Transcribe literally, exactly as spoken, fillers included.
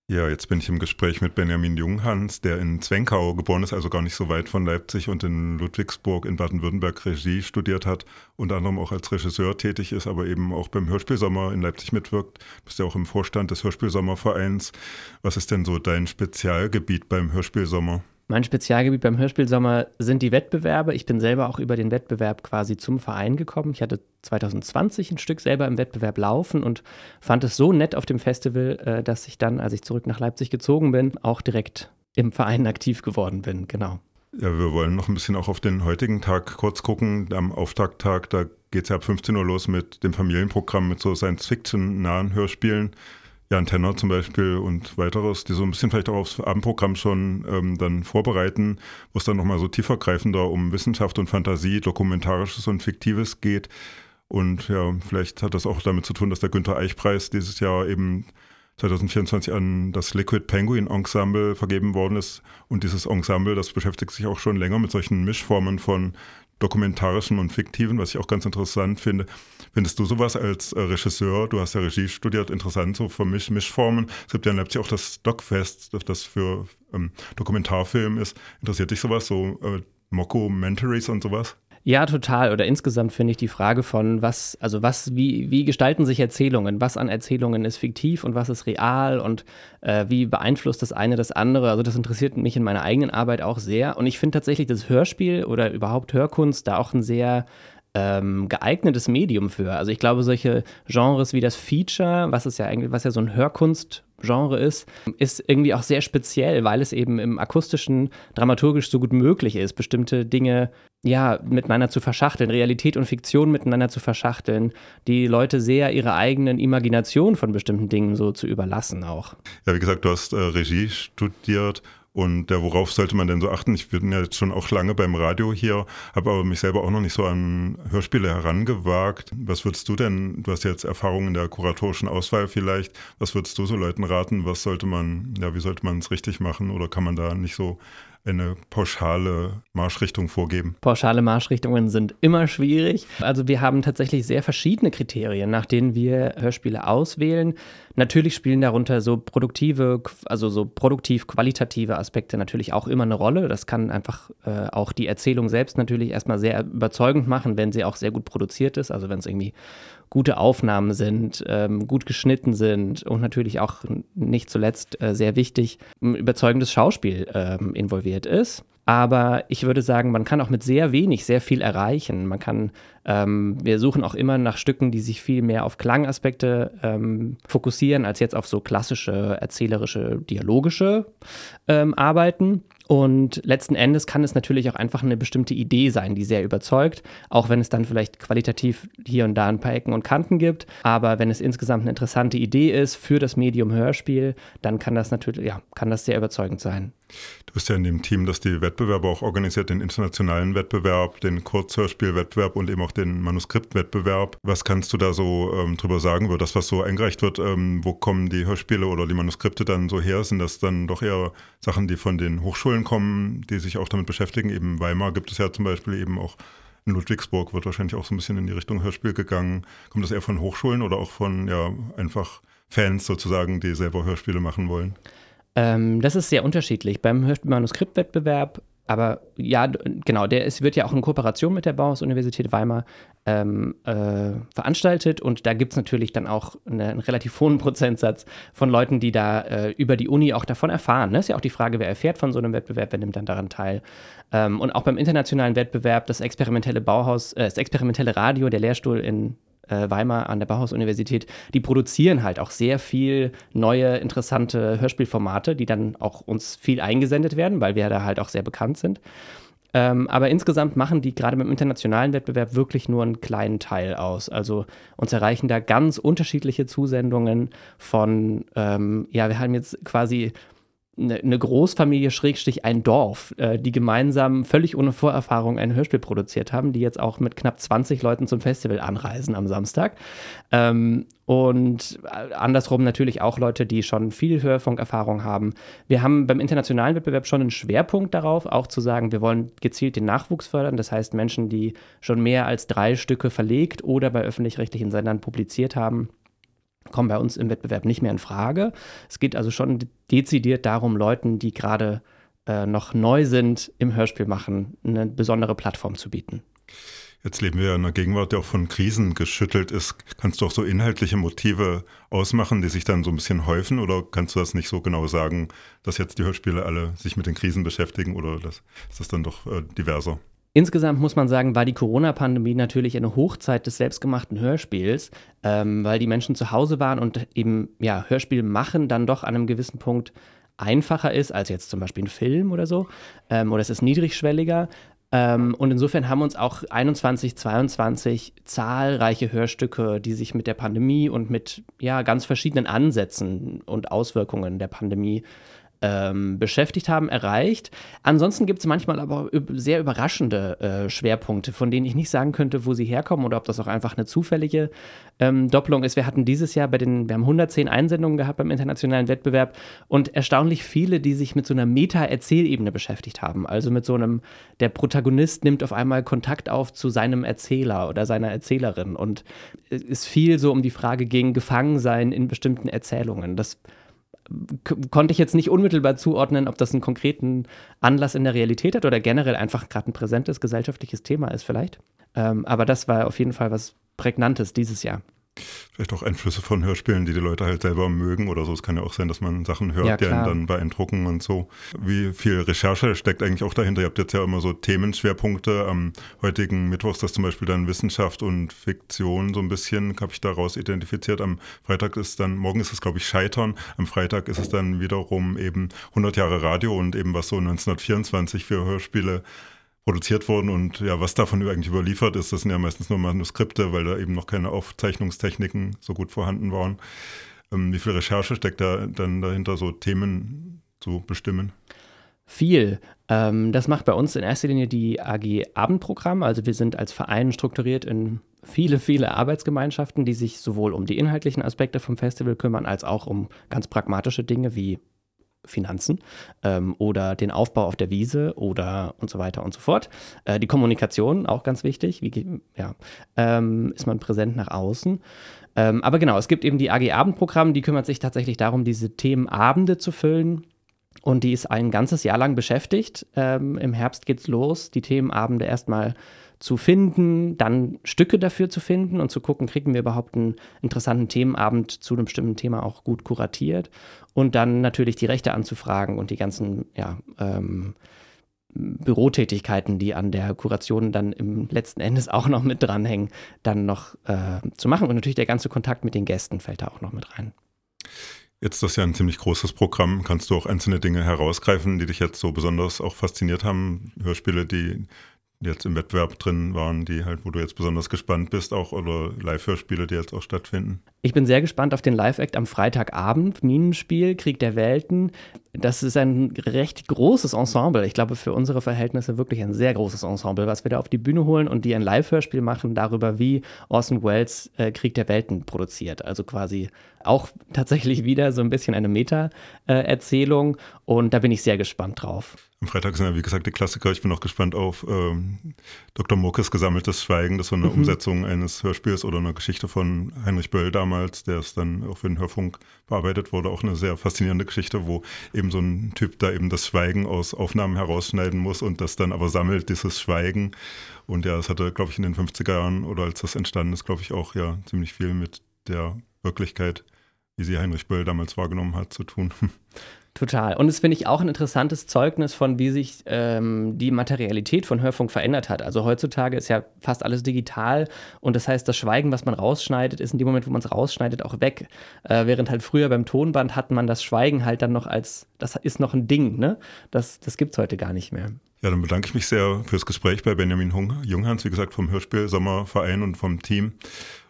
Ja, jetzt bin ich im Gespräch mit Benjamin Junghans, der in Zwenkau geboren ist, also gar nicht so weit von Leipzig, und in Ludwigsburg in Baden-Württemberg Regie studiert hat, unter anderem auch als Regisseur tätig ist, aber eben auch beim Hörspielsommer in Leipzig mitwirkt. Du bist ja auch im Vorstand des Hörspielsommervereins. Was ist denn so dein Spezialgebiet beim Hörspielsommer? Mein Spezialgebiet beim Hörspielsommer sind die Wettbewerbe. Ich bin selber auch über den Wettbewerb quasi zum Verein gekommen. Ich hatte zwanzig zwanzig ein Stück selber im Wettbewerb laufen und fand es so nett auf dem Festival, äh, dass ich dann, als ich zurück nach Leipzig gezogen bin, auch direkt im Verein aktiv geworden bin. Genau. Ja, wir wollen noch ein bisschen auch auf den heutigen Tag kurz gucken. Am Auftakttag, da geht es ja ab fünfzehn Uhr los mit dem Familienprogramm, mit so Science-Fiction-nahen Hörspielen. Jan Tenner zum Beispiel und weiteres, die so ein bisschen vielleicht auch aufs Abendprogramm schon ähm, dann vorbereiten, wo es dann nochmal so tiefergreifender um Wissenschaft und Fantasie, Dokumentarisches und Fiktives geht. Und ja, vielleicht hat das auch damit zu tun, dass der Günther-Eich-Preis dieses Jahr eben zwanzig vierundzwanzig an das Liquid Penguin Ensemble vergeben worden ist. Und dieses Ensemble, das beschäftigt sich auch schon länger mit solchen Mischformen von Dokumentarischem und Fiktiven, was ich auch ganz interessant finde. Findest du sowas als äh, Regisseur, du hast ja Regie studiert, interessant, so für Misch Mischformen? Es gibt ja in Leipzig auch das Docfest, das für ähm, Dokumentarfilm ist. Interessiert dich sowas, so äh, Mockumentaries und sowas? Ja, total. Oder insgesamt finde ich die Frage von, was, also was, wie, wie gestalten sich Erzählungen? Was an Erzählungen ist fiktiv und was ist real und äh, wie beeinflusst das eine das andere? Also das interessiert mich in meiner eigenen Arbeit auch sehr. Und ich finde tatsächlich das Hörspiel oder überhaupt Hörkunst da auch ein sehr ähm, geeignetes Medium für. Also ich glaube, solche Genres wie das Feature, was ist ja eigentlich, was ja so ein Hörkunst Genre ist, ist irgendwie auch sehr speziell, weil es eben im akustischen dramaturgisch so gut möglich ist, bestimmte Dinge ja miteinander zu verschachteln, Realität und Fiktion miteinander zu verschachteln, die Leute sehr ihre eigenen Imagination von bestimmten Dingen so zu überlassen auch. Ja, wie gesagt, du hast äh, Regie studiert. Und ja, worauf sollte man denn so achten? Ich bin ja jetzt schon auch lange beim Radio hier, habe aber mich selber auch noch nicht so an Hörspiele herangewagt. Was würdest du denn, du hast ja jetzt Erfahrung in der kuratorischen Auswahl vielleicht, was würdest du so Leuten raten? Was sollte man, ja, wie sollte man es richtig machen? Oder kann man da nicht so eine pauschale Marschrichtung vorgeben? Pauschale Marschrichtungen sind immer schwierig. Also wir haben tatsächlich sehr verschiedene Kriterien, nach denen wir Hörspiele auswählen. Natürlich spielen darunter so produktive, also so produktiv-qualitative Aspekte natürlich auch immer eine Rolle. Das kann einfach äh, auch die Erzählung selbst natürlich erstmal sehr überzeugend machen, wenn sie auch sehr gut produziert ist. Also wenn es irgendwie gute Aufnahmen sind, ähm, gut geschnitten sind und natürlich auch nicht zuletzt äh, sehr wichtig, ein überzeugendes Schauspiel ähm, involviert ist. Aber ich würde sagen, man kann auch mit sehr wenig sehr viel erreichen. Man kann, ähm, wir suchen auch immer nach Stücken, die sich viel mehr auf Klangaspekte ähm, fokussieren, als jetzt auf so klassische, erzählerische, dialogische ähm, Arbeiten. Und letzten Endes kann es natürlich auch einfach eine bestimmte Idee sein, die sehr überzeugt, auch wenn es dann vielleicht qualitativ hier und da ein paar Ecken und Kanten gibt. Aber wenn es insgesamt eine interessante Idee ist für das Medium Hörspiel, dann kann das natürlich, ja, kann das sehr überzeugend sein. Du bist ja in dem Team, das die Wettbewerbe auch organisiert, den internationalen Wettbewerb, den Kurzhörspielwettbewerb und eben auch den Manuskriptwettbewerb. Was kannst du da so ähm, drüber sagen, über das, was so eingereicht wird? Ähm, wo kommen die Hörspiele oder die Manuskripte dann so her? Sind das dann doch eher Sachen, die von den Hochschulen kommen, die sich auch damit beschäftigen? Eben Weimar gibt es ja zum Beispiel eben auch, in Ludwigsburg wird wahrscheinlich auch so ein bisschen in die Richtung Hörspiel gegangen. Kommt das eher von Hochschulen oder auch von ja einfach Fans sozusagen, die selber Hörspiele machen wollen? Ähm, das ist sehr unterschiedlich. Beim Manuskriptwettbewerb, aber ja, genau, der ist, wird ja auch in Kooperation mit der Bauhaus-Universität Weimar ähm, äh, veranstaltet und da gibt es natürlich dann auch eine, einen relativ hohen Prozentsatz von Leuten, die da äh, über die Uni auch davon erfahren. Das ist ja auch die Frage, wer erfährt von so einem Wettbewerb, wer nimmt dann daran teil. Ähm, und auch beim internationalen Wettbewerb, das experimentelle Bauhaus, äh, das experimentelle Radio, der Lehrstuhl in Weimar an der Bauhaus-Universität, die produzieren halt auch sehr viel neue, interessante Hörspielformate, die dann auch uns viel eingesendet werden, weil wir da halt auch sehr bekannt sind. Ähm, aber insgesamt machen die gerade beim internationalen Wettbewerb wirklich nur einen kleinen Teil aus. Also uns erreichen da ganz unterschiedliche Zusendungen von, ähm, ja, wir haben jetzt quasi eine Großfamilie, Schrägstrich ein Dorf, äh, die gemeinsam völlig ohne Vorerfahrung ein Hörspiel produziert haben, die jetzt auch mit knapp zwanzig Leuten zum Festival anreisen am Samstag. Ähm, und andersrum natürlich auch Leute, die schon viel Hörfunkerfahrung haben. Wir haben beim internationalen Wettbewerb schon einen Schwerpunkt darauf, auch zu sagen, wir wollen gezielt den Nachwuchs fördern. Das heißt, Menschen, die schon mehr als drei Stücke verlegt oder bei öffentlich-rechtlichen Sendern publiziert haben, kommen bei uns im Wettbewerb nicht mehr in Frage. Es geht also schon dezidiert darum, Leuten, die gerade äh, noch neu sind im Hörspiel machen, eine besondere Plattform zu bieten. Jetzt leben wir ja in einer Gegenwart, die auch von Krisen geschüttelt ist. Kannst du auch so inhaltliche Motive ausmachen, die sich dann so ein bisschen häufen? Oder kannst du das nicht so genau sagen, dass jetzt die Hörspiele alle sich mit den Krisen beschäftigen? Oder das, ist das dann doch äh, diverser? Insgesamt muss man sagen, war die Corona-Pandemie natürlich eine Hochzeit des selbstgemachten Hörspiels, ähm, weil die Menschen zu Hause waren und eben ja, Hörspiel machen dann doch an einem gewissen Punkt einfacher ist als jetzt zum Beispiel ein Film oder so. Ähm, oder es ist niedrigschwelliger. Ähm, und insofern haben uns auch einundzwanzig, zweiundzwanzig zahlreiche Hörstücke, die sich mit der Pandemie und mit ja, ganz verschiedenen Ansätzen und Auswirkungen der Pandemie ähm, beschäftigt haben, erreicht. Ansonsten gibt es manchmal aber sehr überraschende äh, Schwerpunkte, von denen ich nicht sagen könnte, wo sie herkommen oder ob das auch einfach eine zufällige ähm, Doppelung ist. Wir hatten dieses Jahr bei den, wir haben hundertzehn Einsendungen gehabt beim internationalen Wettbewerb und erstaunlich viele, die sich mit so einer Meta-Erzählebene beschäftigt haben. Also mit so einem, der Protagonist nimmt auf einmal Kontakt auf zu seinem Erzähler oder seiner Erzählerin und es viel so um die Frage ging, Gefangensein in bestimmten Erzählungen. Das k- konnte ich jetzt nicht unmittelbar zuordnen, ob das einen konkreten Anlass in der Realität hat oder generell einfach gerade ein präsentes gesellschaftliches Thema ist vielleicht. Ähm, aber das war auf jeden Fall was Prägnantes dieses Jahr. Vielleicht auch Einflüsse von Hörspielen, die die Leute halt selber mögen oder so. Es kann ja auch sein, dass man Sachen hört, Ja, die einen klar. dann beeindrucken und so. Wie viel Recherche steckt eigentlich auch dahinter? Ihr habt jetzt ja immer so Themenschwerpunkte. Am heutigen Mittwoch ist das zum Beispiel dann Wissenschaft und Fiktion so ein bisschen, habe ich daraus identifiziert. Am Freitag ist dann, morgen ist es glaube ich Scheitern. Am Freitag ist es dann wiederum eben hundert Jahre Radio und eben was so neunzehnhundertvierundzwanzig für Hörspiele produziert wurden und ja, was davon eigentlich überliefert ist, das sind ja meistens nur Manuskripte, weil da eben noch keine Aufzeichnungstechniken so gut vorhanden waren. Ähm, wie viel Recherche steckt da dann dahinter, so Themen zu bestimmen? Viel. Ähm, das macht bei uns in erster Linie die A G Abendprogramm. Also wir sind als Verein strukturiert in viele, viele Arbeitsgemeinschaften, die sich sowohl um die inhaltlichen Aspekte vom Festival kümmern, als auch um ganz pragmatische Dinge wie Finanzen ähm, oder den Aufbau auf der Wiese oder und so weiter und so fort. Äh, die Kommunikation, auch ganz wichtig. Wie, ge- ja, ähm, ist man präsent nach außen? Ähm, aber genau, es gibt eben die A G Abendprogramm, die kümmert sich tatsächlich darum, diese Themenabende zu füllen. Und die ist ein ganzes Jahr lang beschäftigt. Ähm, Im Herbst geht's los, die Themenabende erstmal zu finden, dann Stücke dafür zu finden und zu gucken, kriegen wir überhaupt einen interessanten Themenabend zu einem bestimmten Thema auch gut kuratiert. Und dann natürlich die Rechte anzufragen und die ganzen ja, ähm, Bürotätigkeiten, die an der Kuration dann im letzten Endes auch noch mit dranhängen, dann noch äh, zu machen. Und natürlich der ganze Kontakt mit den Gästen fällt da auch noch mit rein. Jetzt ist das ja ein ziemlich großes Programm. Kannst du auch einzelne Dinge herausgreifen, die dich jetzt so besonders auch fasziniert haben? Hörspiele, die jetzt im Wettbewerb drin waren, die halt, wo du jetzt besonders gespannt bist auch, oder Live-Hörspiele, die jetzt auch stattfinden? Ich bin sehr gespannt auf den Live-Act am Freitagabend, Minenspiel, Krieg der Welten. Das ist ein recht großes Ensemble. Ich glaube, für unsere Verhältnisse wirklich ein sehr großes Ensemble, was wir da auf die Bühne holen und die ein Live-Hörspiel machen darüber, wie Orson Welles äh, Krieg der Welten produziert. Also quasi auch tatsächlich wieder so ein bisschen eine Meta-Erzählung und da bin ich sehr gespannt drauf. Am Freitag sind ja, wie gesagt, die Klassiker. Ich bin auch gespannt auf ähm, Doktor Murkes Gesammeltes Schweigen. Das ist so eine mhm. Umsetzung eines Hörspiels oder einer Geschichte von Heinrich Böll damals, der es dann auch für den Hörfunk bearbeitet wurde. Auch eine sehr faszinierende Geschichte, wo eben so ein Typ da eben das Schweigen aus Aufnahmen herausschneiden muss und das dann aber sammelt, dieses Schweigen. Und ja, das hatte, glaube ich, in den fünfziger Jahren oder als das entstanden ist, glaube ich, auch ja ziemlich viel mit der Wirklichkeit, wie sie Heinrich Böll damals wahrgenommen hat, zu tun. Total. Und das finde ich auch ein interessantes Zeugnis von, wie sich ähm, die Materialität von Hörfunk verändert hat. Also heutzutage ist ja fast alles digital und das heißt, das Schweigen, was man rausschneidet, ist in dem Moment, wo man es rausschneidet, auch weg. Äh, während halt früher beim Tonband hat man das Schweigen halt dann noch als, das ist noch ein Ding, ne? Das, das gibt es heute gar nicht mehr. Ja, dann bedanke ich mich sehr fürs Gespräch bei Benjamin Junghans, wie gesagt, vom Hörspiel Sommerverein und vom Team.